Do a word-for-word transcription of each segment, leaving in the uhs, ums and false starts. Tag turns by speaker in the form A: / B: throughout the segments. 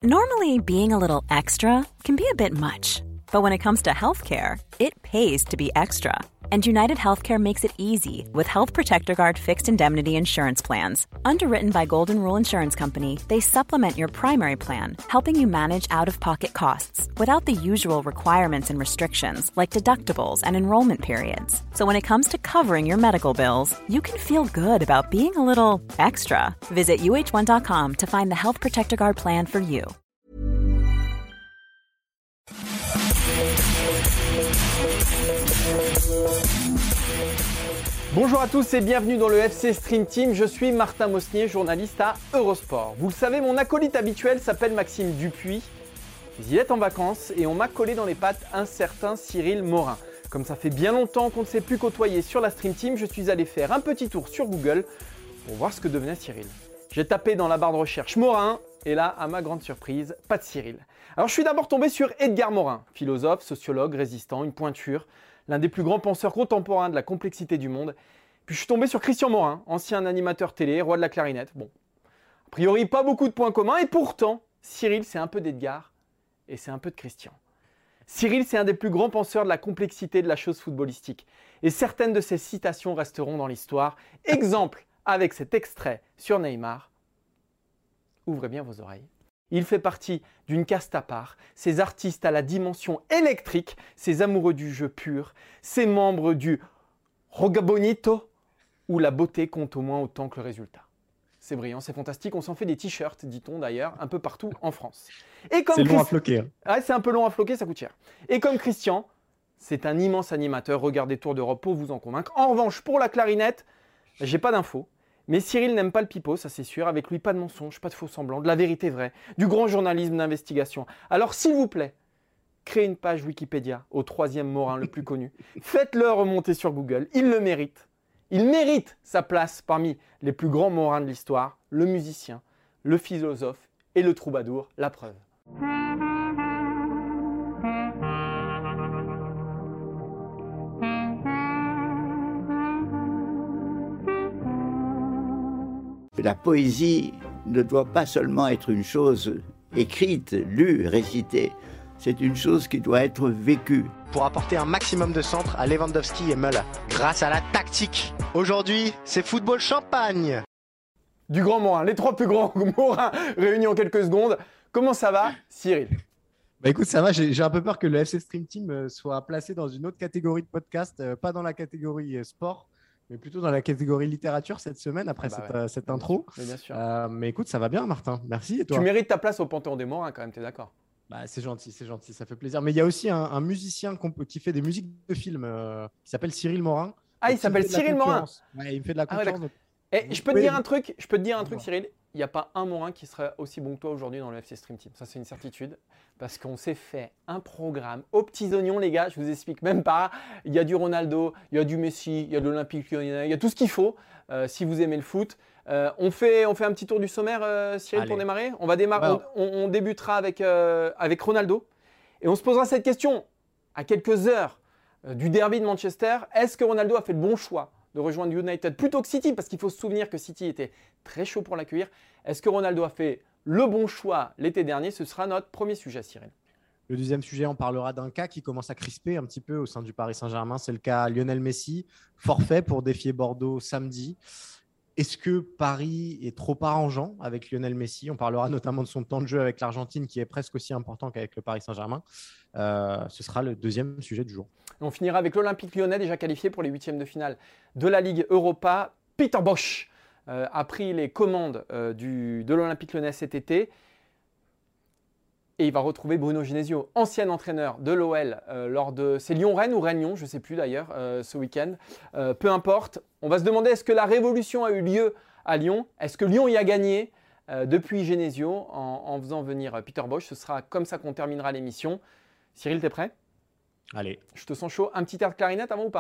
A: Normally, being a little extra can be a bit much, but when it comes to healthcare, it pays to be extra. And United Healthcare makes it easy with Health Protector Guard fixed indemnity insurance plans. Underwritten by Golden Rule Insurance Company, they supplement your primary plan, helping you manage out-of-pocket costs without the usual requirements and restrictions like deductibles and enrollment periods. So when it comes to covering your medical bills, you can feel good about being a little extra. Visit U H one dot com to find the Health Protector Guard plan for you.
B: Bonjour à tous et bienvenue dans le F C Stream Team, je suis Martin Mosnier, journaliste à Eurosport. Vous le savez, mon acolyte habituel s'appelle Maxime Dupuis, il est en vacances et on m'a collé dans les pattes un certain Cyril Morin. Comme ça fait bien longtemps qu'on ne s'est plus côtoyé sur la Stream Team, je suis allé faire un petit tour sur Google pour voir ce que devenait Cyril. J'ai tapé dans la barre de recherche Morin et là, à ma grande surprise, pas de Cyril. Alors je suis d'abord tombé sur Edgar Morin, philosophe, sociologue, résistant, une pointure, l'un des plus grands penseurs contemporains de la complexité du monde. Puis je suis tombé sur Christian Morin, ancien animateur télé, roi de la clarinette. Bon, a priori pas beaucoup de points communs et pourtant, Cyril c'est un peu d'Edgar et c'est un peu de Christian. Cyril c'est un des plus grands penseurs de la complexité de la chose footballistique. Et certaines de ses citations resteront dans l'histoire. Exemple avec cet extrait sur Neymar. Ouvrez bien vos oreilles. Il fait partie d'une caste à part, ces artistes à la dimension électrique, ces amoureux du jeu pur, ces membres du Roga Bonito, où la beauté compte au moins autant que le résultat. C'est brillant, c'est fantastique, on s'en fait des t-shirts, dit-on d'ailleurs, un peu partout en France. Et comme
C: c'est long
B: Christ...
C: à floquer. Hein.
B: Ouais, c'est un peu long à floquer, ça coûte cher. Et comme Christian, c'est un immense animateur, regardez Tour d'Europe pour vous en convaincre. En revanche, pour la clarinette, j'ai pas d'infos. Mais Cyril n'aime pas le pipeau, ça c'est sûr. Avec lui, pas de mensonge, pas de faux semblants, de la vérité vraie, du grand journalisme d'investigation. Alors s'il vous plaît, créez une page Wikipédia au troisième Morin le plus connu. Faites-le remonter sur Google, il le mérite. Il mérite sa place parmi les plus grands Morins de l'histoire, le musicien, le philosophe et le troubadour, la preuve.
D: La poésie ne doit pas seulement être une chose écrite, lue, récitée. C'est une chose qui doit être vécue.
E: Pour apporter un maximum de centre à Lewandowski et Müller, grâce à la tactique. Aujourd'hui, c'est football champagne.
B: Du grand Morin, les trois plus grands Morins réunis en quelques secondes. Comment ça va, Cyril ?
C: Bah écoute, ça va, j'ai, j'ai un peu peur que le F C Stream Team soit placé dans une autre catégorie de podcast, euh, pas dans la catégorie euh, sport, mais plutôt dans la catégorie littérature cette semaine, après bah cette, ouais. euh, cette intro.
B: Mais bien sûr.
C: Euh, mais écoute, ça va bien, Martin. Merci. Et toi ?
B: Tu mérites ta place au Panthéon des Morins, quand même, t'es d'accord ?
C: Bah, c'est gentil, c'est gentil, ça fait plaisir. Mais il y a aussi un, un musicien qui fait des musiques de films euh, qui s'appelle Cyril Morin.
B: Ah, il s'appelle Cyril Morin.
C: Ouais, il me fait de la concurrence.
B: Ah ouais, Et je peux te dire un truc, je peux te dire un truc, Cyril. Il n'y a pas un Morin qui serait aussi bon que toi aujourd'hui dans le F C Stream Team. Ça, c'est une certitude. Parce qu'on s'est fait un programme aux petits oignons, les gars. Je vous explique même pas. Il y a du Ronaldo, il y a du Messi, il y a de l'Olympique Lyonnais, il y a tout ce qu'il faut euh, si vous aimez le foot. Euh, on, fait, on fait un petit tour du sommaire, euh, Cyril, Allez. pour démarrer. On, va démarrer on, on, on débutera avec, euh, avec Ronaldo. Et on se posera cette question à quelques heures euh, du derby de Manchester. Est-ce que Ronaldo a fait le bon choix de rejoindre United plutôt que City, parce qu'il faut se souvenir que City était très chaud pour l'accueillir. Est-ce que Ronaldo a fait le bon choix l'été dernier ? Ce sera notre premier sujet, Cyril.
C: Le deuxième sujet, on parlera d'un cas qui commence à crisper un petit peu au sein du Paris Saint-Germain. C'est le cas Lionel Messi, forfait pour défier Bordeaux samedi. Est-ce que Paris est trop arrangeant avec Lionel Messi ? On parlera notamment de son temps de jeu avec l'Argentine qui est presque aussi important qu'avec le Paris Saint-Germain. Euh, ce sera le deuxième sujet du jour.
B: On finira avec l'Olympique Lyonnais déjà qualifié pour les huitièmes de finale de la Ligue Europa. Peter Bosz euh, a pris les commandes euh, du, de l'Olympique Lyonnais cet été. Et il va retrouver Bruno Genesio, ancien entraîneur de l'O L euh, lors de… C'est Lyon-Rennes ou Rennes-Lyon, je ne sais plus d'ailleurs, euh, ce week-end. Euh, peu importe. On va se demander, est-ce que la révolution a eu lieu à Lyon ? Est-ce que Lyon y a gagné euh, depuis Genesio en, en faisant venir Peter Bosz ? Ce sera comme ça qu'on terminera l'émission. Cyril, t'es prêt ?
C: Allez.
B: Je te sens chaud. Un petit air de clarinette avant ou pas ?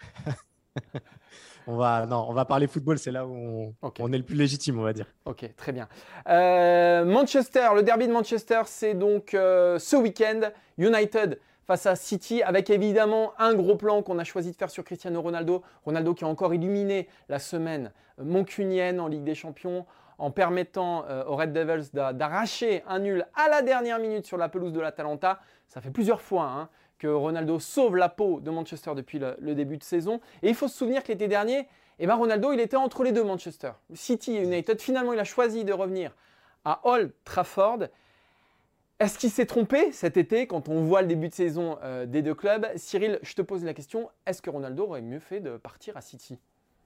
C: On va, non, on va parler football, c'est là où on, okay. on est le plus légitime, on va dire.
B: Ok, très bien. Euh, Manchester, le derby de Manchester, c'est donc euh, ce week-end. United face à City, avec évidemment un gros plan qu'on a choisi de faire sur Cristiano Ronaldo. Ronaldo qui a encore illuminé la semaine mancunienne en Ligue des Champions, en permettant euh, aux Red Devils d'a- d'arracher un nul à la dernière minute sur la pelouse de l'Atalanta. Ça fait plusieurs fois hein, que Ronaldo sauve la peau de Manchester depuis le, le début de saison. Et il faut se souvenir que l'été dernier, eh ben Ronaldo il était entre les deux Manchester, City et United. Finalement, il a choisi de revenir à Old Trafford. Est-ce qu'il s'est trompé cet été quand on voit le début de saison euh, des deux clubs? Cyril, je te pose la question, est-ce que Ronaldo aurait mieux fait de partir à City?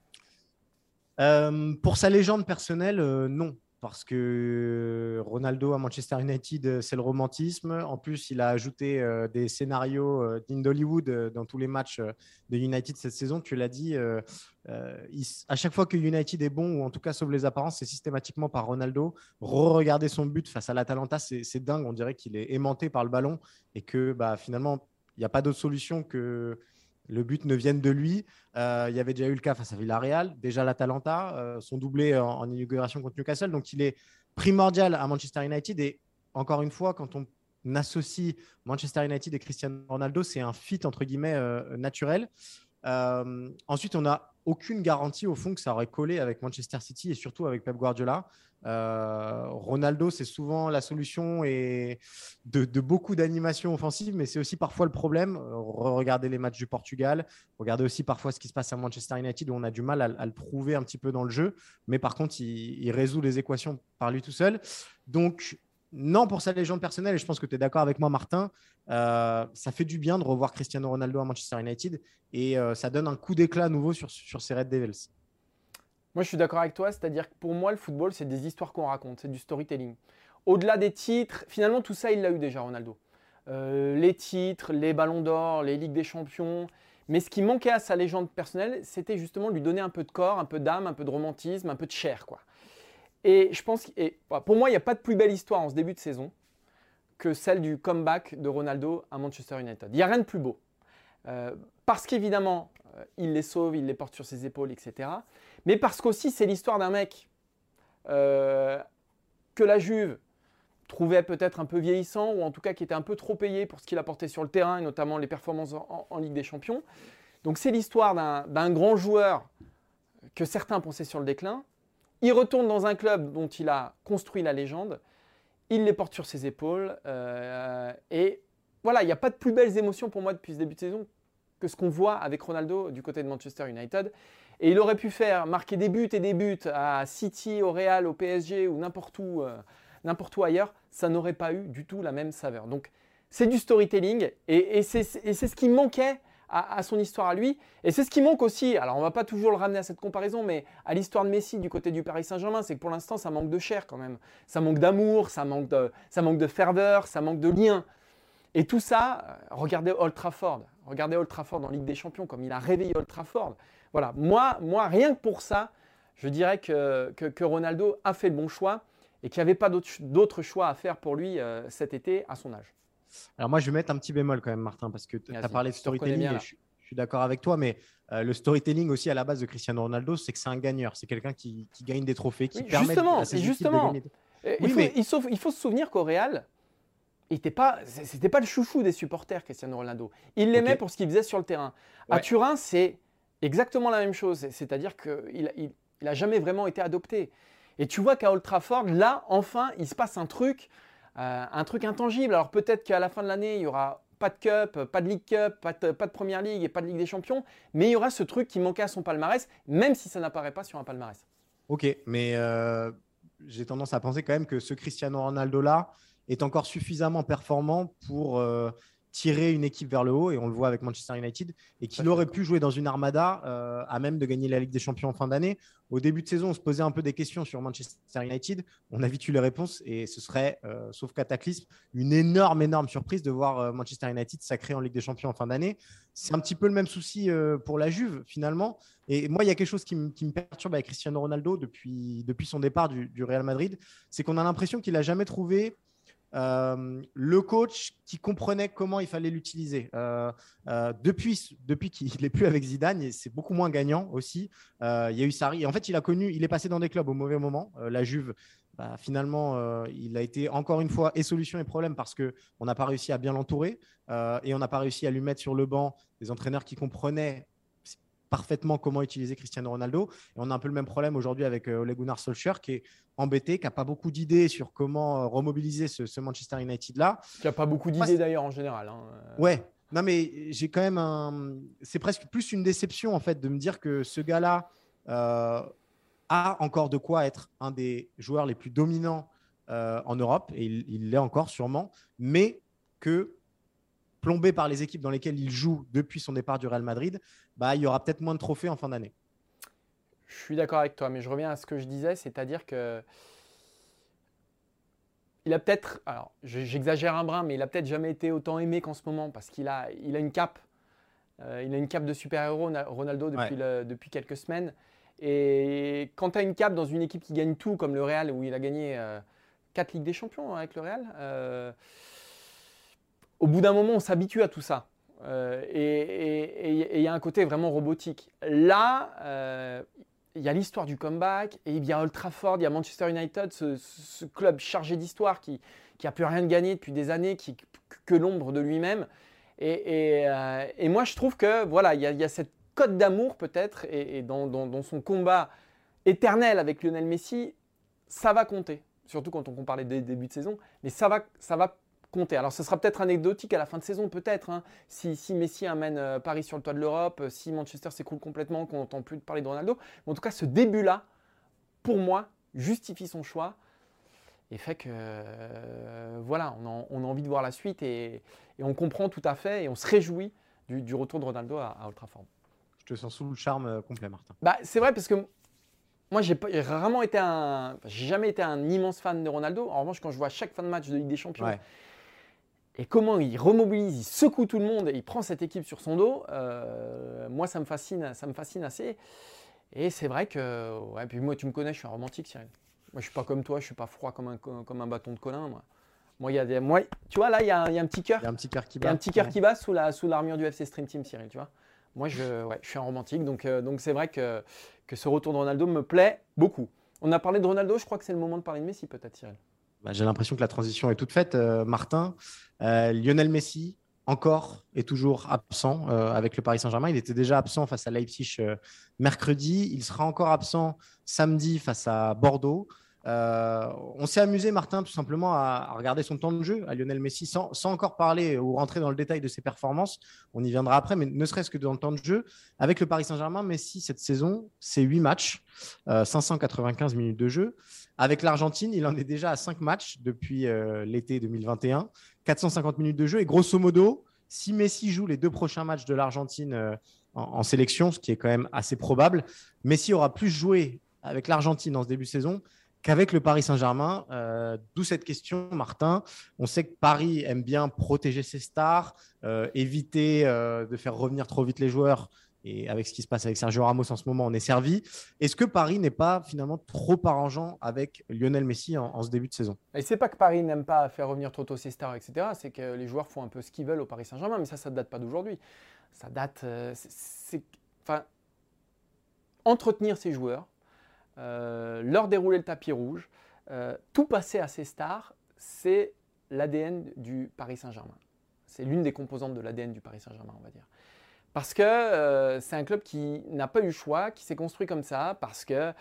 C: Euh, pour sa légende personnelle, euh, non. Parce que Ronaldo à Manchester United, euh, c'est le romantisme. En plus, il a ajouté euh, des scénarios euh, dignes d'Hollywood euh, dans tous les matchs euh, de United cette saison. Tu l'as dit, euh, euh, il, à chaque fois que United est bon, ou en tout cas sauve les apparences, c'est systématiquement par Ronaldo. Re-regarder son but face à l'Atalanta, c'est, c'est dingue. On dirait qu'il est aimanté par le ballon et que bah, finalement, il n'y a pas d'autre solution que le but ne vienne de lui. Euh, il y avait déjà eu le cas face à Villarreal, déjà l'Atalanta, euh, son doublé en, en inauguration contre Newcastle. Donc, il est primordial à Manchester United. Et encore une fois, quand on associe Manchester United et Cristiano Ronaldo, c'est un fit entre guillemets euh, naturel. Euh, ensuite, on n'a aucune garantie au fond que ça aurait collé avec Manchester City et surtout avec Pep Guardiola. Euh, Ronaldo, c'est souvent la solution et de, de beaucoup d'animations offensives, mais c'est aussi parfois le problème. Regardez les matchs du Portugal, regardez aussi parfois ce qui se passe à Manchester United où on a du mal à, à le trouver un petit peu dans le jeu, mais par contre, il, il résout les équations par lui tout seul. Donc, non, pour sa légende personnelle, et je pense que tu es d'accord avec moi, Martin, euh, ça fait du bien de revoir Cristiano Ronaldo à Manchester United et euh, ça donne un coup d'éclat à nouveau sur, sur ces Red Devils.
B: Moi, je suis d'accord avec toi, c'est-à-dire que pour moi, le football, c'est des histoires qu'on raconte, c'est du storytelling. Au-delà des titres, finalement, tout ça, il l'a eu déjà, Ronaldo. Euh, les titres, les ballons d'or, les Ligues des Champions. Mais ce qui manquait à sa légende personnelle, c'était justement de lui donner un peu de corps, un peu d'âme, un peu de romantisme, un peu de chair, quoi. Et je pense, et pour moi, il n'y a pas de plus belle histoire en ce début de saison que celle du comeback de Ronaldo à Manchester United. Il n'y a rien de plus beau. Euh, parce qu'évidemment, euh, il les sauve, il les porte sur ses épaules, et cetera. Mais parce qu'aussi, c'est l'histoire d'un mec euh, que la Juve trouvait peut-être un peu vieillissant, ou en tout cas qui était un peu trop payé pour ce qu'il apportait sur le terrain, et notamment les performances en, en Ligue des Champions. Donc c'est l'histoire d'un, d'un grand joueur que certains pensaient sur le déclin. Il retourne dans un club dont il a construit la légende. Il les porte sur ses épaules. Euh, et voilà, il n'y a pas de plus belles émotions pour moi depuis ce début de saison que ce qu'on voit avec Ronaldo du côté de Manchester United. Et il aurait pu faire marquer des buts et des buts à City, au Real, au P S G ou n'importe où, euh, n'importe où ailleurs. Ça n'aurait pas eu du tout la même saveur. Donc c'est du storytelling et, et, c'est, et c'est ce qui manquait À, à son histoire à lui. Et c'est ce qui manque aussi, alors on ne va pas toujours le ramener à cette comparaison, mais à l'histoire de Messi du côté du Paris Saint-Germain, c'est que pour l'instant, ça manque de chair quand même. Ça manque d'amour, ça manque de, ça manque de ferveur, ça manque de lien. Et tout ça, regardez Old Trafford. Regardez Old Trafford en Ligue des Champions, comme il a réveillé Old Trafford. Voilà, moi, moi rien que pour ça, je dirais que, que, que Ronaldo a fait le bon choix et qu'il n'y avait pas d'autre, d'autre choix à faire pour lui euh, cet été à son âge.
C: Alors moi, je vais mettre un petit bémol quand même, Martin, parce que tu as parlé de storytelling et je, je suis d'accord avec toi, mais euh, le storytelling aussi à la base de Cristiano Ronaldo, c'est que c'est un gagneur. C'est quelqu'un qui, qui gagne des trophées, qui
B: oui,
C: permet
B: justement,
C: à ses
B: justement.
C: équipes de
B: gagner.
C: Oui,
B: il, faut,
C: mais...
B: il, faut, il faut se souvenir qu'au Real, il était pas, c'était pas le chouchou des supporters, Cristiano Ronaldo. Il l'aimait okay. pour ce qu'il faisait sur le terrain. Ouais. À Turin, c'est exactement la même chose. C'est-à-dire qu'il il, il a jamais vraiment été adopté. Et tu vois qu'à Old Trafford, là, enfin, il se passe un truc... Euh, un truc intangible. Alors peut-être qu'à la fin de l'année, il n'y aura pas de Cup, pas de League Cup, pas de, pas de Première Ligue et pas de Ligue des Champions, mais il y aura ce truc qui manquait à son palmarès, même si ça n'apparaît pas sur un palmarès.
C: Ok, mais euh, j'ai tendance à penser quand même que ce Cristiano Ronaldo-là est encore suffisamment performant pour euh, tirer une équipe vers le haut, et on le voit avec Manchester United, et qu'il aurait pu jouer dans une armada euh, à même de gagner la Ligue des Champions en fin d'année. Au début de saison, on se posait un peu des questions sur Manchester United. On a vite eu les réponses, et ce serait, euh, sauf cataclysme, une énorme, énorme surprise de voir euh, Manchester United sacré en Ligue des Champions en fin d'année. C'est un petit peu le même souci euh, pour la Juve, finalement. Et moi, il y a quelque chose qui, m- qui me perturbe avec Cristiano Ronaldo depuis, depuis son départ du, du Real Madrid, c'est qu'on a l'impression qu'il n'a jamais trouvé Euh, le coach qui comprenait comment il fallait l'utiliser. Euh, euh, depuis, depuis qu'il n'est plus avec Zidane, c'est beaucoup moins gagnant aussi. Euh, il y a eu Sarri. Et en fait, il a connu, il est passé dans des clubs au mauvais moment. Euh, la Juve, bah, finalement, euh, il a été encore une fois et solution et problème parce qu'on n'a pas réussi à bien l'entourer euh, et on n'a pas réussi à lui mettre sur le banc des entraîneurs qui comprenaient parfaitement comment utiliser Cristiano Ronaldo. Et on a un peu le même problème aujourd'hui avec euh, Ole Gunnar Solskjaer qui est embêté, qui n'a pas beaucoup d'idées sur comment euh, remobiliser ce, ce Manchester United-là.
B: Qui n'a pas beaucoup d'idées d'ailleurs en général. Hein.
C: Ouais, non mais j'ai quand même un… C'est presque plus une déception en fait de me dire que ce gars-là euh, a encore de quoi être un des joueurs les plus dominants euh, en Europe, et il, il l'est encore sûrement, mais que plombé par les équipes dans lesquelles il joue depuis son départ du Real Madrid, bah, il y aura peut-être moins de trophées en fin d'année.
B: Je suis d'accord avec toi, mais je reviens à ce que je disais, c'est-à-dire que il a peut-être, alors j'exagère un brin, mais il a peut-être jamais été autant aimé qu'en ce moment parce qu'il a, il a une cape, euh, il a une cape de super-héros, Ronaldo, depuis, ouais. le, depuis quelques semaines. Et quand tu as une cape dans une équipe qui gagne tout, comme le Real, où il a gagné euh, quatre Ligues des Champions avec le Real, euh, au bout d'un moment, on s'habitue à tout ça. Euh, et il y a un côté vraiment robotique. Là, euh, il y a l'histoire du comeback, et il y a Old Trafford, il y a Manchester United, ce, ce club chargé d'histoire qui n'a plus rien gagné depuis des années, qui que l'ombre de lui-même. Et, et, euh, et moi, je trouve que voilà, il y a, il y a cette cote d'amour peut-être, et, et dans, dans, dans son combat éternel avec Lionel Messi, ça va compter. Surtout quand on compare les débuts de saison, mais ça va, ça va compter. Alors, ce sera peut-être anecdotique à la fin de saison, peut-être. Hein, si, si Messi amène euh, Paris sur le toit de l'Europe, euh, si Manchester s'écroule complètement, qu'on n'entend plus parler de Ronaldo. Mais en tout cas, ce début-là, pour moi, justifie son choix et fait que, euh, voilà, on a, on a envie de voir la suite et, et on comprend tout à fait et on se réjouit du, du retour de Ronaldo à, à Old Trafford.
C: Je te sens sous le charme euh, complet, Martin.
B: Bah, c'est vrai parce que moi, j'ai rarement été un, j'ai jamais été un immense fan de Ronaldo. En revanche, quand je vois chaque fin de match de Ligue des Champions, ouais. Et comment il remobilise, il secoue tout le monde et il prend cette équipe sur son dos, euh, moi ça me fascine, ça me fascine assez. Et c'est vrai que, ouais, puis moi tu me connais, je suis un romantique, Cyril. Moi je suis pas comme toi, je suis pas froid comme un, comme un bâton de Colin. Moi, moi, y a des, moi tu vois là, il y, y a un petit cœur.
C: Il y a un petit cœur qui
B: bat. Il y a un petit cœur ouais. qui bat sous, la, sous l'armure du F C Stream Team, Cyril, tu vois. Moi je, ouais, je suis un romantique, donc, euh, donc c'est vrai que, que ce retour de Ronaldo me plaît beaucoup. On a parlé de Ronaldo, je crois que c'est le moment de parler de Messi peut-être, Cyril.
C: Bah, j'ai l'impression que la transition est toute faite, euh, Martin. Euh, Lionel Messi, encore et toujours absent euh, avec le Paris Saint-Germain. Il était déjà absent face à Leipzig euh, mercredi. Il sera encore absent samedi face à Bordeaux. Euh, on s'est amusé, Martin, tout simplement à, à regarder son temps de jeu à Lionel Messi sans, sans encore parler ou rentrer dans le détail de ses performances. On y viendra après, mais ne serait-ce que dans le temps de jeu. Avec le Paris Saint-Germain, Messi, cette saison, c'est huit matchs, euh, cinq cent quatre-vingt-quinze minutes de jeu. Avec l'Argentine, il en est déjà à cinq matchs depuis euh, l'été deux mille vingt et un, quatre cent cinquante minutes de jeu. Et grosso modo, si Messi joue les deux prochains matchs de l'Argentine euh, en, en sélection, ce qui est quand même assez probable, Messi aura plus joué avec l'Argentine en ce début de saison qu'avec le Paris Saint-Germain. Euh, d'où cette question, Martin. On sait que Paris aime bien protéger ses stars, euh, éviter euh, de faire revenir trop vite les joueurs. Et avec ce qui se passe avec Sergio Ramos en ce moment, on est servi. Est-ce que Paris n'est pas finalement trop arrangeant avec Lionel Messi en, en ce début de saison?
B: Et c'est pas que Paris n'aime pas faire revenir trop tôt ses stars, et cetera. C'est que les joueurs font un peu ce qu'ils veulent au Paris Saint-Germain. Mais ça, ça ne date pas d'aujourd'hui. Ça date… Euh, c'est, c'est, enfin, entretenir ces joueurs, euh, leur dérouler le tapis rouge, euh, tout passer à ces stars, c'est l'A D N du Paris Saint-Germain. C'est l'une des composantes de l'A D N du Paris Saint-Germain, on va dire. Parce que euh, c'est un club qui n'a pas eu le choix, qui s'est construit comme ça, parce qu'il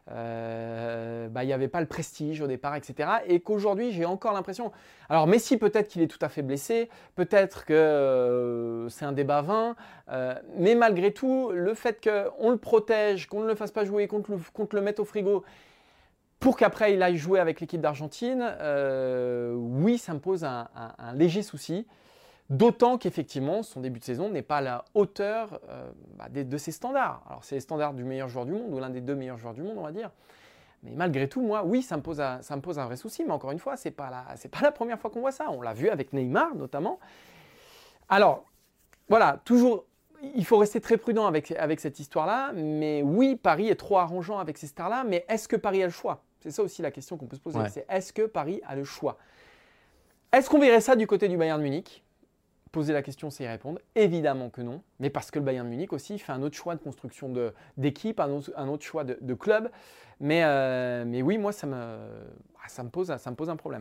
B: euh, bah, n'y avait pas le prestige au départ, et cetera. Et qu'aujourd'hui, j'ai encore l'impression… Alors Messi, peut-être qu'il est tout à fait blessé, peut-être que euh, c'est un débat vain, euh, mais malgré tout, le fait qu'on le protège, qu'on ne le fasse pas jouer, qu'on le, qu'on le mette au frigo, pour qu'après il aille jouer avec l'équipe d'Argentine, euh, oui, ça me pose un, un, un léger souci. D'autant qu'effectivement, son début de saison n'est pas à la hauteur euh, bah, de, de ses standards. Alors, c'est les standards du meilleur joueur du monde, ou l'un des deux meilleurs joueurs du monde, on va dire. Mais malgré tout, moi, oui, ça me pose, un, ça me pose un vrai souci. Mais encore une fois, ce n'est pas, pas la première fois qu'on voit ça. On l'a vu avec Neymar, notamment. Alors, voilà, toujours, il faut rester très prudent avec, avec cette histoire-là. Mais oui, Paris est trop arrangeant avec ces stars-là. Mais est-ce que Paris a le choix? C'est ça aussi la question qu'on peut se poser. Ouais. C'est est-ce que Paris a le choix? Est-ce qu'on verrait ça du côté du Bayern Munich? Poser la question, c'est y répondre. Évidemment que non, mais parce que le Bayern Munich aussi fait un autre choix de construction de, d'équipe, un autre, un autre choix de, de club. Mais, euh, mais oui, moi, ça me, ça, me pose, ça me pose un problème.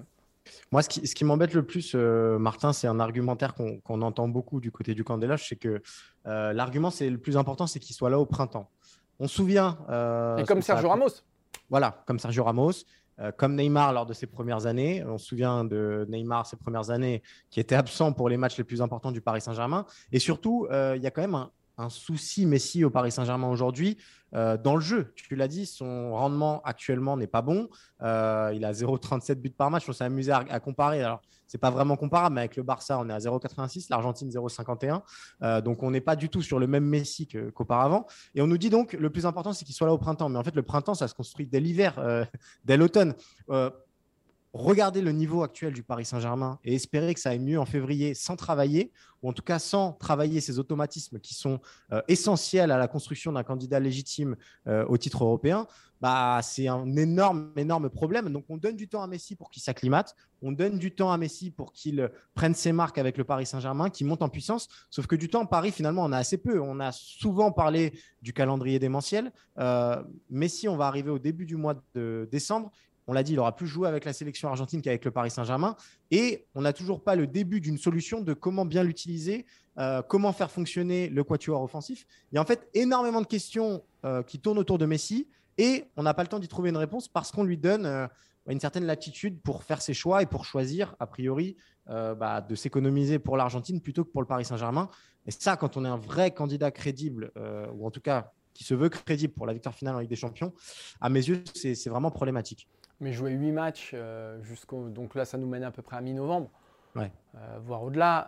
C: Moi, ce qui, ce qui m'embête le plus, euh, Martin, c'est un argumentaire qu'on qu'on entend beaucoup du côté du camp des loges, c'est que euh, l'argument, c'est le plus important, c'est qu'il soit là au printemps. On se souvient. Euh,
B: Et comme Sergio Ramos.
C: Voilà, comme Sergio Ramos, euh, comme Neymar lors de ses premières années. On se souvient de Neymar, ses premières années, qui était absent pour les matchs les plus importants du Paris Saint-Germain. Et surtout, euh, il y a quand même un, un souci Messi au Paris Saint-Germain aujourd'hui euh, dans le jeu. Tu l'as dit, son rendement actuellement n'est pas bon. Euh, il a zéro virgule trente-sept buts par match. On s'est amusé à, à comparer. Alors, c'est pas vraiment comparable, mais avec le Barça, on est à zéro virgule quatre-vingt-six, l'Argentine zéro virgule cinquante et un. Euh, donc, on n'est pas du tout sur le même Messi que, qu'auparavant. Et on nous dit donc le plus important, c'est qu'il soit là au printemps. Mais en fait, le printemps, ça se construit dès l'hiver, euh, dès l'automne. Euh, Regardez le niveau actuel du Paris Saint-Germain et espérer que ça aille mieux en février sans travailler, ou en tout cas sans travailler ces automatismes qui sont euh, essentiels à la construction d'un candidat légitime euh, au titre européen, bah, c'est un énorme, énorme problème. Donc, on donne du temps à Messi pour qu'il s'acclimate, on donne du temps à Messi pour qu'il prenne ses marques avec le Paris Saint-Germain, qu'il monte en puissance. Sauf que du temps, Paris, finalement, on a assez peu. On a souvent parlé du calendrier démentiel. Euh, Messi, on va arriver au début du mois de décembre. On l'a dit, il aura plus joué avec la sélection argentine qu'avec le Paris Saint-Germain. Et on n'a toujours pas le début d'une solution de comment bien l'utiliser, euh, comment faire fonctionner le quatuor offensif. Il y a en fait énormément de questions euh, qui tournent autour de Messi et on n'a pas le temps d'y trouver une réponse parce qu'on lui donne euh, une certaine latitude pour faire ses choix et pour choisir, a priori, euh, bah, de s'économiser pour l'Argentine plutôt que pour le Paris Saint-Germain. Et ça, quand on est un vrai candidat crédible, euh, ou en tout cas qui se veut crédible pour la victoire finale en Ligue des Champions, à mes yeux, c'est, c'est vraiment problématique.
B: Mais jouer huit matchs, euh, jusqu'au, donc là, ça nous mène à peu près à mi-novembre,
C: ouais.
B: euh, voire au-delà.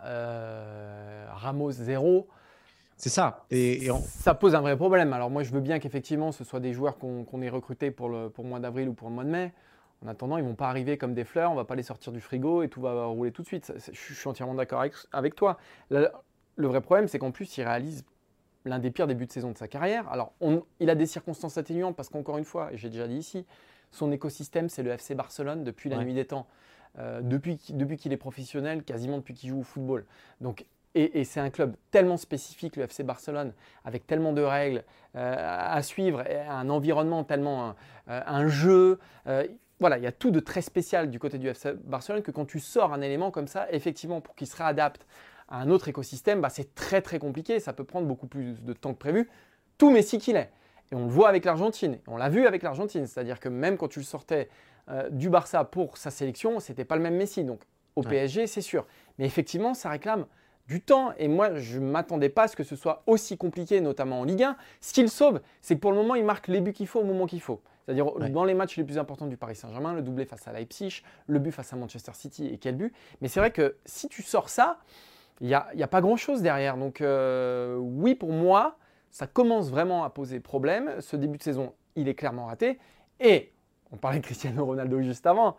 B: Euh, Ramos, zéro.
C: C'est ça. Et, et on...
B: Ça pose un vrai problème. Alors moi, je veux bien qu'effectivement, ce soit des joueurs qu'on, qu'on ait recrutés pour le, pour le mois d'avril ou pour le mois de mai. En attendant, ils ne vont pas arriver comme des fleurs, on ne va pas les sortir du frigo et tout va rouler tout de suite. Je suis entièrement d'accord avec, avec toi. Le, le vrai problème, c'est qu'en plus, il réalise l'un des pires débuts de saison de sa carrière. Alors, on, il a des circonstances atténuantes parce qu'encore une fois, et j'ai déjà dit ici, son écosystème, c'est le F C Barcelone depuis la ouais. nuit des temps. Euh, depuis, depuis qu'il est professionnel, quasiment depuis qu'il joue au football. Donc, et, et c'est un club tellement spécifique, le F C Barcelone, avec tellement de règles euh, à suivre, un environnement tellement, euh, un jeu. Euh, voilà, il y a tout de très spécial du côté du F C Barcelone que quand tu sors un élément comme ça, effectivement, pour qu'il se réadapte à un autre écosystème, bah, c'est très très compliqué. Ça peut prendre beaucoup plus de temps que prévu. Tout Messi qu'il est. Et on le voit avec l'Argentine. On l'a vu avec l'Argentine. C'est-à-dire que même quand tu le sortais euh, du Barça pour sa sélection, ce n'était pas le même Messi. Donc au ouais. P S G, c'est sûr. Mais effectivement, ça réclame du temps. Et moi, je ne m'attendais pas à ce que ce soit aussi compliqué, notamment en Ligue un. Ce qu'il sauve, c'est que pour le moment, il marque les buts qu'il faut au moment qu'il faut. C'est-à-dire ouais. dans les matchs les plus importants du Paris Saint-Germain, le doublé face à Leipzig, le but face à Manchester City et quel but. Mais c'est vrai que si tu sors ça, il n'y a, a pas grand-chose derrière. Donc euh, oui, pour moi, ça commence vraiment à poser problème. Ce début de saison, il est clairement raté. Et on parlait de Cristiano Ronaldo juste avant.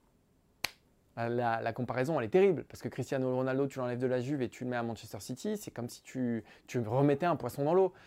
B: La, la comparaison, elle est terrible. Parce que Cristiano Ronaldo, tu l'enlèves de la Juve et tu le mets à Manchester City. C'est comme si tu, tu remettais un poisson dans l'eau.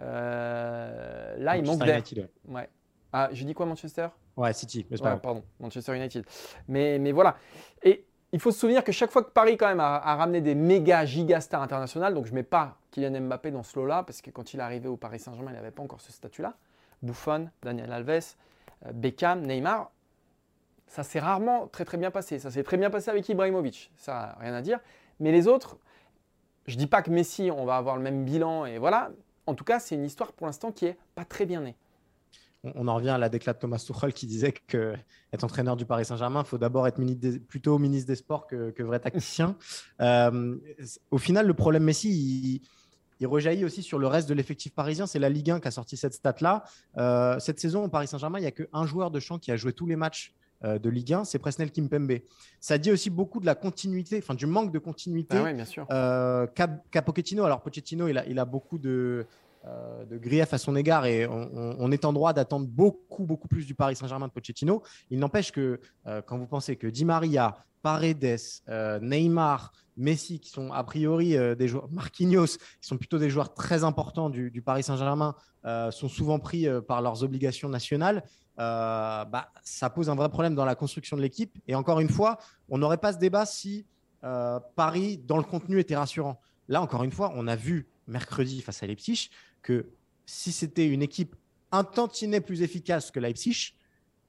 B: Euh, là, Manchester il manque d'air. United, ouais. Ouais. Ah, j'ai dit quoi, Manchester ?
C: Ouais, City. Mais c'est
B: ouais,
C: pas
B: pardon, Manchester United. Mais, mais voilà. Et il faut se souvenir que chaque fois que Paris quand même a, a ramené des méga gigastars internationales, donc je ne mets pas Kylian Mbappé dans ce lot-là, parce que quand il est arrivé au Paris Saint-Germain, il n'avait pas encore ce statut-là. Buffon, Daniel Alves, Beckham, Neymar, ça s'est rarement très très bien passé. Ça s'est très bien passé avec Ibrahimovic, ça rien à dire. Mais les autres, je ne dis pas que Messi, on va avoir le même bilan, et voilà. En tout cas, c'est une histoire pour l'instant qui n'est pas très bien née.
C: On en revient à la déclaration de Thomas Tuchel qui disait qu'être entraîneur du Paris Saint-Germain, il faut d'abord être ministre des, plutôt ministre des Sports que, que vrai tacticien. euh, au final, le problème Messi, il, il rejaillit aussi sur le reste de l'effectif parisien. C'est la Ligue un qui a sorti cette stat-là. Euh, cette saison, au Paris Saint-Germain, il n'y a qu'un joueur de champ qui a joué tous les matchs euh, de Ligue un, c'est Presnel Kimpembe. Ça dit aussi beaucoup de la continuité, enfin du manque de continuité
B: ah oui, bien sûr.
C: Euh, qu'a, qu'a Pochettino. Alors Pochettino, il a, il a beaucoup de... Euh, de grief à son égard et on, on, on est en droit d'attendre beaucoup, beaucoup plus du Paris Saint-Germain de Pochettino. Il n'empêche que euh, quand vous pensez que Di Maria, Paredes, euh, Neymar, Messi, qui sont a priori euh, des joueurs, Marquinhos, qui sont plutôt des joueurs très importants du, du Paris Saint-Germain, euh, sont souvent pris euh, par leurs obligations nationales, euh, bah, ça pose un vrai problème dans la construction de l'équipe. Et encore une fois, on n'aurait pas ce débat si euh, Paris, dans le contenu, était rassurant. Là, encore une fois, on a vu mercredi face à Leipzig que si c'était une équipe un tantinet plus efficace que Leipzig,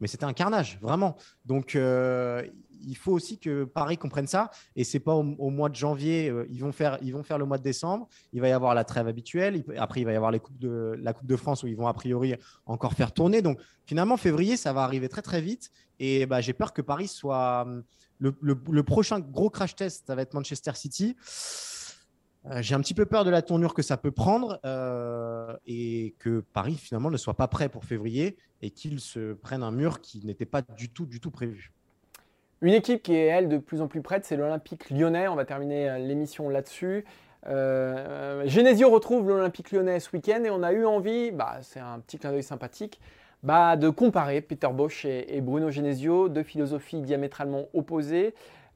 C: mais c'était un carnage, vraiment. Donc, euh, il faut aussi que Paris comprenne ça. Et ce n'est pas au, au mois de janvier. Euh, ils, vont faire, ils vont faire le mois de décembre. Il va y avoir la trêve habituelle. Il, après, il va y avoir les coupes de, la Coupe de France où ils vont a priori encore faire tourner. Donc, finalement, février, ça va arriver très, très vite. Et bah, j'ai peur que Paris soit… Le, le, le prochain gros crash test, ça va être Manchester City. Euh, j'ai un petit peu peur de la tournure que ça peut prendre euh, et que Paris, finalement, ne soit pas prêt pour février et qu'il se prenne un mur qui n'était pas du tout, du tout prévu.
B: Une équipe qui est, elle, de plus en plus prête, c'est l'Olympique lyonnais. On va terminer l'émission là-dessus. Euh, Genesio retrouve l'Olympique lyonnais ce week-end et on a eu envie, bah, c'est un petit clin d'œil sympathique, bah, de comparer Peter Bosz et, et Bruno Genesio, deux philosophies diamétralement opposées.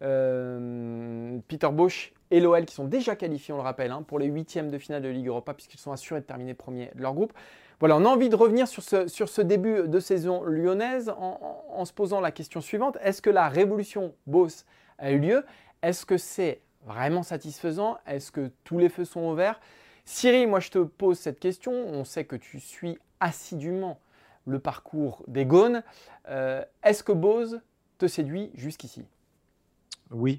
B: Euh, Peter Bosz et l'O L qui sont déjà qualifiés, on le rappelle, hein, pour les huitièmes de finale de Ligue Europa puisqu'ils sont assurés de terminer premiers de leur groupe. Voilà, on a envie de revenir sur ce, sur ce début de saison lyonnaise en, en, en se posant la question suivante. Est-ce que la révolution Bosz a eu lieu? Est-ce que c'est vraiment satisfaisant? Est-ce que tous les feux sont au vert? Cyril, moi je te pose cette question. On sait que tu suis assidûment le parcours des Gaunes. Euh, est-ce que Bosz te séduit jusqu'ici?
C: Oui.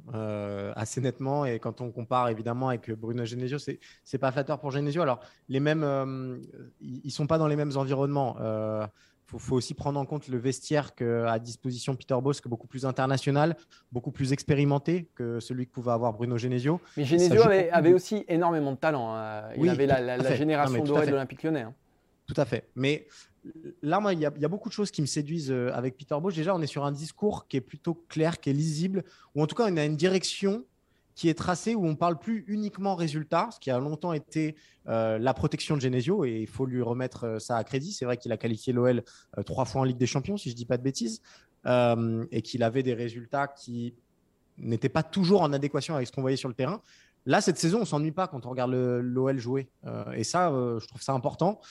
C: Euh, assez nettement, et quand on compare évidemment avec Bruno Genesio, c'est c'est pas flatteur pour Genesio. Alors les mêmes, euh, ils sont pas dans les mêmes environnements. Euh, faut, faut aussi prendre en compte le vestiaire qu'a à disposition Peter Bosz, qui est beaucoup plus international, beaucoup plus expérimenté que celui que pouvait avoir Bruno Genesio.
B: Mais Genesio avait, avait aussi énormément de talent. Hein. Il
C: oui,
B: avait la, la, la génération dorée de l'Olympique lyonnais. Hein.
C: Tout à fait. Mais là, moi, il y, a, il y a beaucoup de choses qui me séduisent avec Peter Bosz. Déjà, on est sur un discours qui est plutôt clair, qui est lisible, ou en tout cas, on a une direction qui est tracée où on ne parle plus uniquement résultat, ce qui a longtemps été euh, la protection de Genesio, et il faut lui remettre ça à crédit. C'est vrai qu'il a qualifié l'O L euh, trois fois en Ligue des Champions, si je ne dis pas de bêtises, euh, et qu'il avait des résultats qui n'étaient pas toujours en adéquation avec ce qu'on voyait sur le terrain. Là, cette saison, on ne s'ennuie pas quand on regarde l'O L jouer. Euh, et ça, euh, je trouve ça important.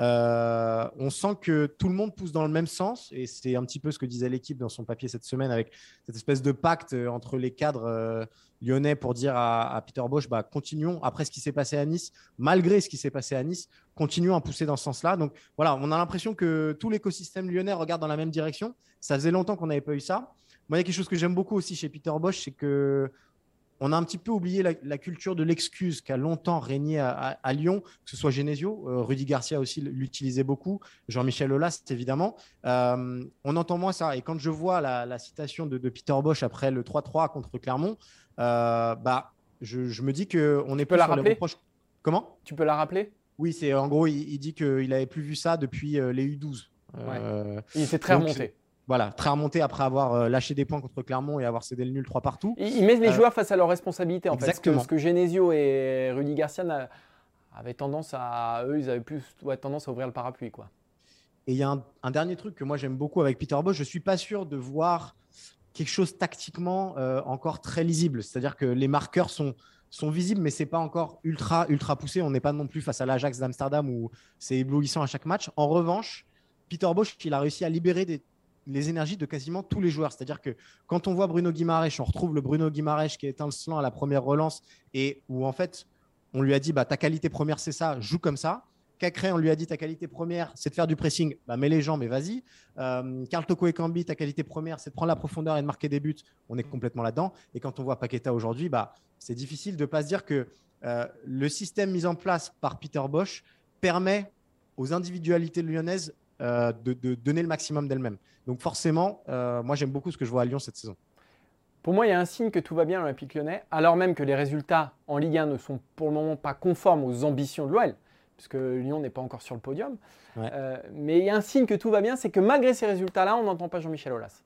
C: Euh, on sent que tout le monde pousse dans le même sens. Et c'est un petit peu ce que disait l'équipe dans son papier cette semaine avec cette espèce de pacte entre les cadres euh, lyonnais pour dire à, à Peter Bosz, bah, continuons, après ce qui s'est passé à Nice, malgré ce qui s'est passé à Nice, continuons à pousser dans ce sens-là. Donc voilà, on a l'impression que tout l'écosystème lyonnais regarde dans la même direction. Ça faisait longtemps qu'on n'avait pas eu ça. Moi, il y a quelque chose que j'aime beaucoup aussi chez Peter Bosz, c'est que on a un petit peu oublié la, la culture de l'excuse qui a longtemps régné à, à, à Lyon, que ce soit Genesio, euh, Rudy Garcia aussi l'utilisait beaucoup, Jean-Michel Aulas évidemment. Euh, on entend moins ça. Et quand je vois la, la citation de, de Peter Bosz après le trois trois contre Clermont, euh, bah, je, je me dis qu'on est
B: plus sur les
C: reproches. Comment?
B: Tu peux la rappeler?
C: Oui, c'est en gros, il, il dit qu'il n'avait plus vu ça depuis euh, les U douze.
B: Euh, ouais. Il s'est très donc, remonté.
C: Voilà, très remonté après avoir lâché des points contre Clermont et avoir cédé le nul trois partout.
B: Il met les euh, joueurs face à leurs responsabilités. En
C: exactement.
B: fait. Ce que, ce que Genesio et Rudy Garcia avaient tendance à… Eux, ils avaient plus ouais, tendance à ouvrir le parapluie. Quoi.
C: Et il y a un, un dernier truc que moi, j'aime beaucoup avec Peter Bosz. Je ne suis pas sûr de voir quelque chose tactiquement euh, encore très lisible. C'est-à-dire que les marqueurs sont, sont visibles, mais ce n'est pas encore ultra, ultra poussé. On n'est pas non plus face à l'Ajax d'Amsterdam où c'est éblouissant à chaque match. En revanche, Peter Bosz, il a réussi à libérer des les énergies de quasiment tous les joueurs. C'est-à-dire que quand on voit Bruno Guimaraes, on retrouve le Bruno Guimaraes qui est étincelant à la première relance et où en fait, on lui a dit bah, ta qualité première, c'est ça, joue comme ça. Cacré, on lui a dit ta qualité première, c'est de faire du pressing, bah, mets les jambes et vas-y. Euh, Karl Toko Ekambi, ta qualité première, c'est de prendre la profondeur et de marquer des buts. On est complètement là-dedans. Et quand on voit Paqueta aujourd'hui, bah, c'est difficile de ne pas se dire que euh, le système mis en place par Peter Bosz permet aux individualités lyonnaises Euh, de, de donner le maximum d'elle-même. Donc forcément, euh, moi j'aime beaucoup ce que je vois à Lyon cette saison.
B: Pour moi, il y a un signe que tout va bien à l'Olympique lyonnais, alors même que les résultats en Ligue un ne sont pour le moment pas conformes aux ambitions de l'O L, puisque Lyon n'est pas encore sur le podium. Ouais. Euh, mais il y a un signe que tout va bien, c'est que malgré ces résultats-là, on n'entend pas Jean-Michel Aulas.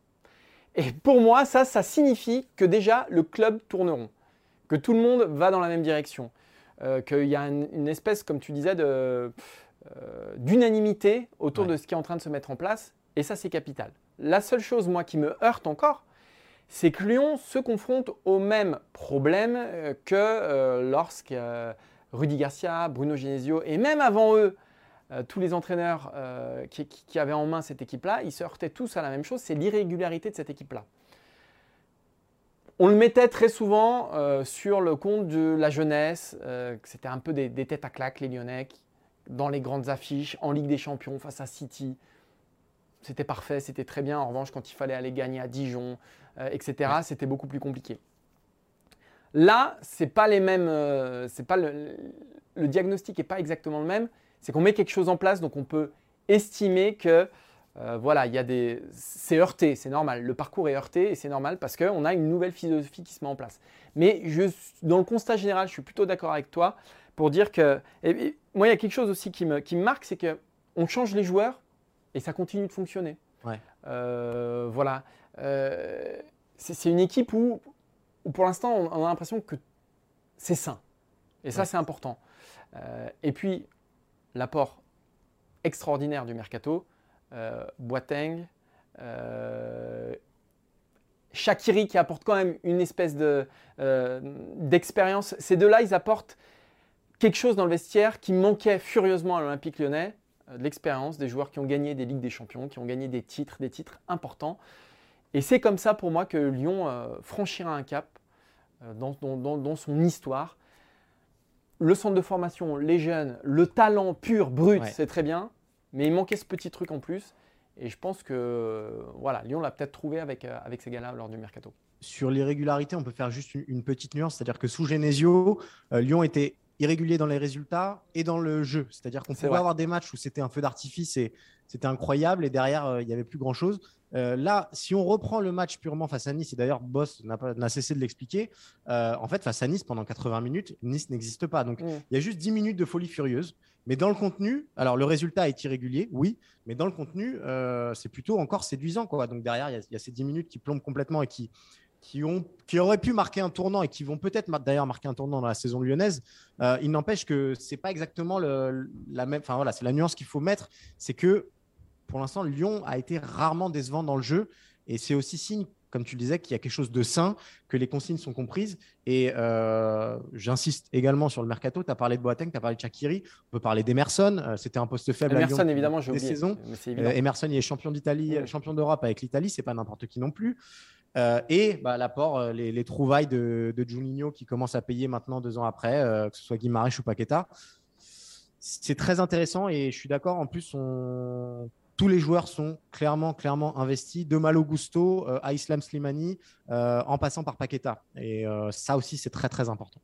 B: Et pour moi, ça, ça signifie que déjà le club tourne rond, que tout le monde va dans la même direction, euh, qu'il y a une, une espèce, comme tu disais, de... Euh, d'unanimité autour ouais. de ce qui est en train de se mettre en place, et ça c'est capital. La seule chose moi qui me heurte encore, c'est que Lyon se confronte au même problème que euh, lorsque euh, Rudy Garcia, Bruno Genesio et même avant eux, euh, tous les entraîneurs euh, qui, qui, qui avaient en main cette équipe-là, ils se heurtaient tous à la même chose, c'est l'irrégularité de cette équipe-là. On le mettait très souvent euh, sur le compte de la jeunesse, euh, que c'était un peu des, des têtes à claques les Lyonnais, qui, dans les grandes affiches, en Ligue des Champions, face à City. c'était parfait, c'était très bien. En revanche, quand il fallait aller gagner à Dijon, euh, et cetera, ouais. c'était beaucoup plus compliqué. Là, c'est pas les mêmes, euh, c'est pas le, le diagnostic n'est pas exactement le même. C'est qu'on met quelque chose en place, donc on peut estimer que euh, voilà, il y a des, c'est heurté, c'est normal. Le parcours est heurté et c'est normal parce qu'on a une nouvelle philosophie qui se met en place. Mais je, dans le constat général, je suis plutôt d'accord avec toi pour dire que, et, et, moi, il y a quelque chose aussi qui me, qui me marque, c'est que on change les joueurs et ça continue de fonctionner.
C: Ouais.
B: Euh, voilà, euh, c'est, c'est une équipe où, où pour l'instant, on, on a l'impression que c'est sain. Et ça, ouais. c'est important. Euh, et puis, l'apport extraordinaire du mercato, euh, Boateng, euh, Shaqiri qui apporte quand même une espèce de, euh, d'expérience. Ces deux-là, ils apportent quelque chose dans le vestiaire qui manquait furieusement à l'Olympique Lyonnais, euh, de l'expérience, des joueurs qui ont gagné des Ligues des Champions, qui ont gagné des titres, des titres importants. Et c'est comme ça pour moi que Lyon euh, franchira un cap euh, dans, dans, dans, dans son histoire. Le centre de formation, les jeunes, le talent pur, brut, ouais. c'est très bien. Mais il manquait ce petit truc en plus. Et je pense que voilà, Lyon l'a peut-être trouvé avec, euh, avec ces gars-là lors du mercato.
C: Sur l'irrégularité, on peut faire juste une, une petite nuance. C'est-à-dire que sous Genesio, euh, Lyon était irrégulier dans les résultats et dans le jeu. C'est-à-dire qu'on c'est pouvait vrai. avoir des matchs où c'était un feu d'artifice et c'était incroyable. Et derrière, euh, il n'y avait plus grand-chose. Euh, là, si on reprend le match purement face à Nice, et d'ailleurs Boss n'a, pas, n'a cessé de l'expliquer, euh, en fait face à Nice pendant quatre-vingts minutes, Nice n'existe pas. Donc mmh. il y a juste dix minutes de folie furieuse. Mais dans le contenu, alors le résultat est irrégulier, oui, mais dans le contenu, euh, c'est plutôt encore séduisant, quoi. Donc derrière, il y a, il y a ces dix minutes qui plombent complètement et qui, qui, ont, qui auraient pu marquer un tournant et qui vont peut-être d'ailleurs marquer un tournant dans la saison lyonnaise. Euh, il n'empêche que c'est pas exactement le, la même. Enfin voilà, c'est la nuance qu'il faut mettre, c'est que pour l'instant, Lyon a été rarement décevant dans le jeu. Et c'est aussi signe, comme tu le disais, qu'il y a quelque chose de sain, que les consignes sont comprises. Et euh, j'insiste également sur le mercato. Tu as parlé de Boateng, tu as parlé de Shaqiri. On peut parler d'Emerson. Euh, c'était un poste faible
B: Emerson,
C: à Lyon
B: évidemment, j'ai
C: des
B: oublié.
C: saisons. Euh, Emerson, il est champion d'Italie, mmh. champion d'Europe avec l'Italie. Ce n'est pas n'importe qui non plus. Euh, et bah, l'apport, les, les trouvailles de, de Juninho qui commencent à payer maintenant deux ans après, euh, que ce soit Guimarães ou Paqueta. C'est très intéressant et je suis d'accord. En plus, on... tous les joueurs sont clairement, clairement investis, de Malo Gusto euh, à Islam Slimani, euh, en passant par Paqueta. Et euh, ça aussi, c'est très, très important.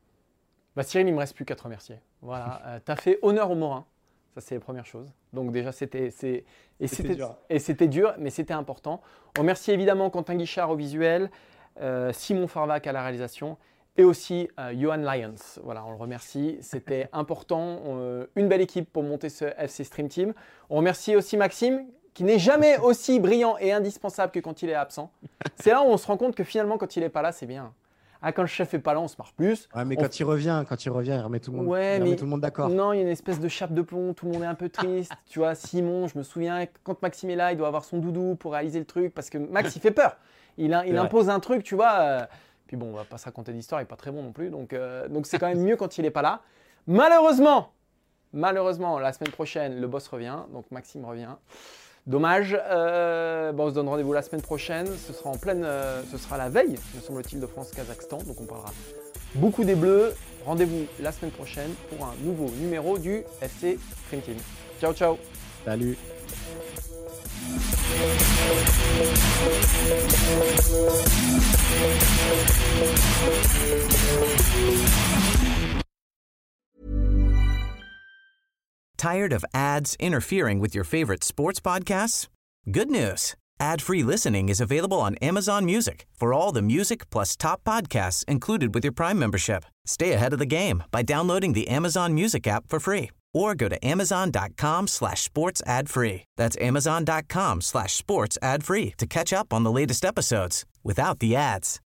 B: Bah, Cyril, il ne me reste plus qu'à te remercier. Voilà, euh, tu as fait honneur au Morin. Ça, c'est la première chose. Donc déjà, c'était, c'est... Et, c'était, c'était dur. Et c'était dur, mais c'était important. On remercie évidemment Quentin Guichard au visuel, euh, Simon Farvac à la réalisation et aussi euh, Johan Lyons. Voilà, on le remercie. C'était important. Euh, une belle équipe pour monter ce F C Stream Team. On remercie aussi Maxime, qui n'est jamais aussi brillant et indispensable que quand il est absent. C'est là où on se rend compte que finalement, quand il n'est pas là, c'est bien. Ah, quand le chef n'est pas là, on se marre plus.
C: Ouais, mais
B: on...
C: quand il revient, quand il revient, il remet tout le monde,
B: ouais,
C: il
B: mais...
C: remet tout le monde d'accord.
B: Non, il y a une espèce de chape de plomb. Tout le monde est un peu triste. Tu vois, Simon, je me souviens, quand Maxime est là, il doit avoir son doudou pour réaliser le truc parce que Max, il fait peur. Il, a, il impose un truc, tu vois. Euh... Puis bon, on va pas se raconter d'histoire, il n'est pas très bon non plus. Donc, euh, donc c'est quand même mieux quand il n'est pas là. Malheureusement, malheureusement, la semaine prochaine, le boss revient. Donc Maxime revient. Dommage. Euh, bon, on se donne rendez-vous la semaine prochaine. Ce sera en pleine, euh, ce sera la veille, me semble-t-il, de France-Kazakhstan. Donc on parlera beaucoup des Bleus. Rendez-vous la semaine prochaine pour un nouveau numéro du F C Stream Team. Ciao, ciao.
C: Salut.
F: Tired of ads interfering with your favorite sports podcasts? Good news. Ad-free listening is available on Amazon Music for all the music plus top podcasts included with your Prime membership. Stay ahead of the game by downloading the Amazon Music app for free or go to amazon.com slash sports ad free. That's amazon.com slash sports ad free to catch up on the latest episodes without the ads.